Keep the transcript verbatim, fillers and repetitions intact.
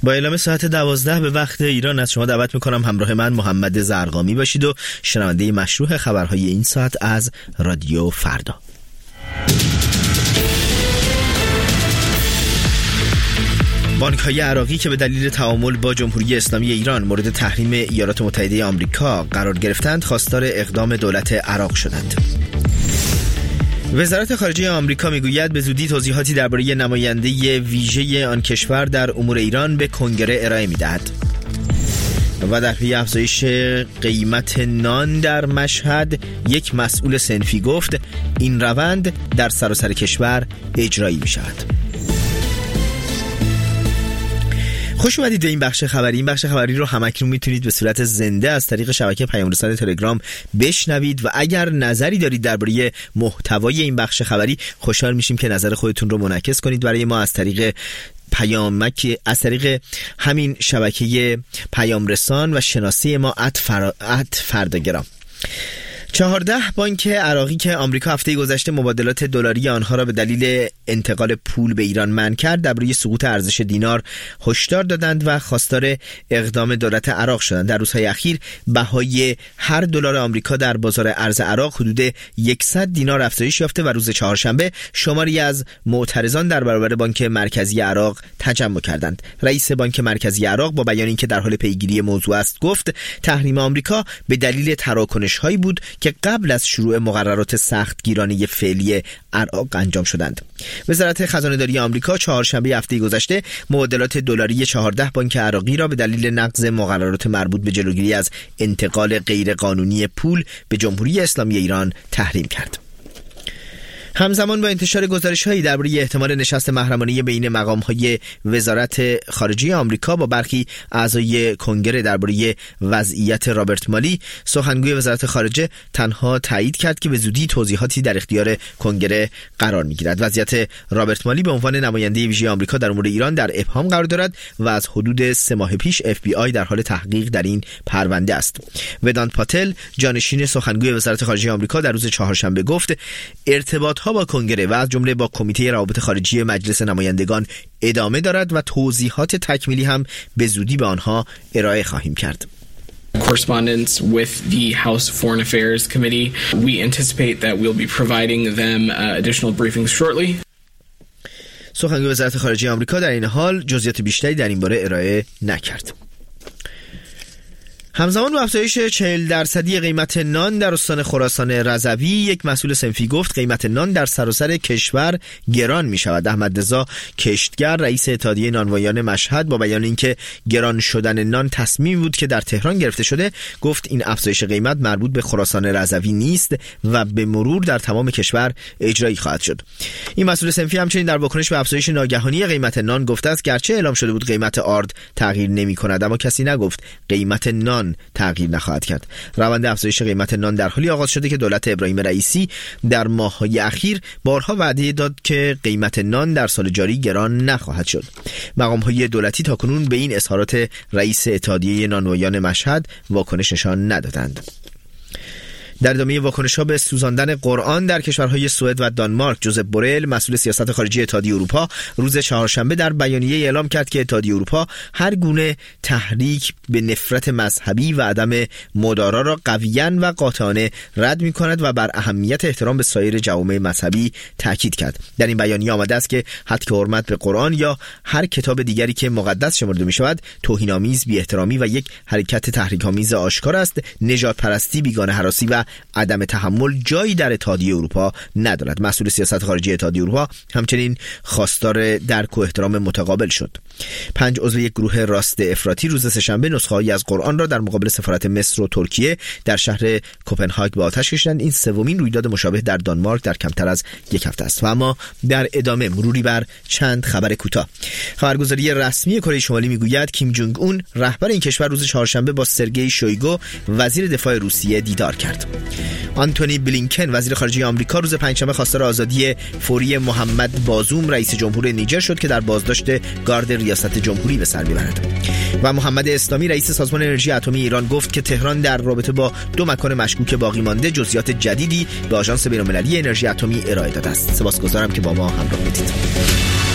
با اعلام ساعت دوازده به وقت ایران از شما دعوت میکنم همراه من محمد زرقامی باشید و شنونده مشروع خبرهای این ساعت از رادیو فردا. بانک‌های عراقی که به دلیل تعامل با جمهوری اسلامی ایران مورد تحریم ایالات متحده آمریکا قرار گرفتند خواستار اقدام دولت عراق شدند. وزارت خارجه آمریکا میگوید به زودی توضیحاتی درباره نماینده ویژه آن کشور در امور ایران به کنگره ارائه می‌دهد. و در پی افزایش قیمت نان در مشهد یک مسئول صنفی گفت این روند در سراسر کشور اجرایی می‌شود. خوش اومدید به این بخش خبری. این بخش خبری رو همکنون میتونید به صورت زنده از طریق شبکه پیام رسان تلگرام بشنوید و اگر نظری دارید درباره محتوای این بخش خبری خوشحال میشیم که نظر خودتون رو منعکس کنید برای ما از طریق پیامک از طریق همین شبکه پیام رسان و شناسی ما ات فر... ات فرداگرام. چهارده بانک عراقی که آمریکا هفته گذشته مبادلات دلاری آنها را به دلیل انتقال پول به ایران منع کرد درباره سقوط ارزش دینار هشدار دادند و خواستار اقدام دولت عراق شدند. در روزهای اخیر بهای هر دلار آمریکا در بازار ارز عراق حدود صد دینار افزایش یافته و روز چهارشنبه شماری از معترضان در برابر بانک مرکزی عراق تجمع کردند. رئیس بانک مرکزی عراق با بیان اینکه در حال پیگیری موضوع است گفت تحریم آمریکا به دلیل تراکنش‌هایی بود که قبل از شروع مقررات سختگیرانه فعلی عراق انجام شدند. وزارت خزانه‌داری آمریکا چهارشنبه هفته گذشته مبادلات دلاری چهارده بانک عراقی را به دلیل نقض مقررات مربوط به جلوگیری از انتقال غیرقانونی پول به جمهوری اسلامی ایران تحریم کرد. همزمان با انتشار گزارش‌هایی درباره احتمال نشست محرمانه بین مقام‌های وزارت خارجه آمریکا با برخی اعضای کنگره درباره وضعیت رابرت مالی، سخنگوی وزارت خارجه تنها تایید کرد که به زودی توضیحاتی در اختیار کنگره قرار می‌گیرد. وضعیت رابرت مالی به عنوان نماینده ویژه آمریکا در امور ایران در ابهام قرار دارد و از حدود سه ماه پیش اف بی آی در حال تحقیق در این پرونده است. ودانت پاتل، جانشین سخنگوی وزارت خارجه آمریکا، در روز چهارشنبه گفت ارتباط ها با کنگره و از جمله با کمیته روابط خارجی مجلس نمایندگان ادامه دارد و توضیحات تکمیلی هم به زودی به آنها ارائه خواهیم کرد. Correspondence with the House Foreign Affairs Committee. We anticipate that we'll be providing them uh, additional briefings shortly. سخنگوی وزارت خارجه آمریکا در این حال جزئیات بیشتری در این باره ارائه نکرد. همزمان با افزایش چهل درصدی قیمت نان در استان خراسان رضوی، یک مسئول صنفی گفت قیمت نان در سراسر کشور گران می شود. احمد رضا کشتگر، رئیس اتحادیه نانوایان مشهد، با بیان اینکه گران شدن نان تصمیمی بود که در تهران گرفته شده، گفت این افزایش قیمت مربوط به خراسان رضوی نیست و به مرور در تمام کشور اجرایی خواهد شد. این مسئول صنفی همچنین در واکنش به افزایش ناگهانی قیمت نان گفته است گرچه اعلام شده بود قیمت آرد تغییر نمی‌کند، اما کسی نگفت قیمت نان تغییر نخواهد کرد. روند افزایش قیمت نان در حالی آغاز شده که دولت ابراهیم رئیسی در ماه‌های اخیر بارها وعده داد که قیمت نان در سال جاری گران نخواهد شد. مقام‌های دولتی تاکنون به این اظهارات رئیس اتحادیه نانوایان مشهد واکنش نشان ندادند. در ادامه واکنش‌ها به سوزاندن قرآن در کشورهای سوئد و دانمارک، جوزپ بورل، مسئول سیاست خارجی اتحادیه اروپا، روز چهارشنبه در بیانیه اعلام کرد که اتحادیه اروپا هر گونه تحریک به نفرت مذهبی و عدم مدارا را قویاً و قاطعانه رد می‌کند و بر اهمیت احترام به سایر جوامع مذهبی تاکید کرد. در این بیانیه آمده است که حتی حرمت به قرآن یا هر کتاب دیگری که مقدس شمرده می‌شود توهین‌آمیز، بی‌احترامی و یک حرکت تحریک‌آمیز آشکار است. نژادپرستی، بیگانه‌هراسی و عدم تحمل جایی در اتحادیه اروپا ندارد. مسئول سیاست خارجی اتحادیه اروپا همچنین خواستار درک و احترام متقابل شد. پنج عضو یک گروه راست افراطی روز سه‌شنبه نسخه‌هایی از قرآن را در مقابل سفارت مصر و ترکیه در شهر کوپنهاگ به آتش کشیدند. این سومین رویداد مشابه در دانمارک در کمتر از یک هفته است. و اما در ادامه مروری بر چند خبر کوتاه. خبرگزاری رسمی کره شمالی میگوید کیم جونگ اون، رهبر این کشور، روز چهارشنبه با سرگئی شویگو، وزیر دفاع روسیه، دیدار کرد. آنتونی بلینکن، وزیر خارجه آمریکا، روز پنجشنبه خواستار آزادی فوری محمد بازوم، رئیس جمهور نیجر شد که در بازداشت گارد ریاست جمهوری به سر میبرد. و محمد اسلامی، رئیس سازمان انرژی اتمی ایران، گفت که تهران در رابطه با دو مکان مشکوک باقی مانده جزئیات جدیدی به آژانس بین‌المللی انرژی اتمی ارائه داده است. سپاسگزارم که با ما همراه بودید.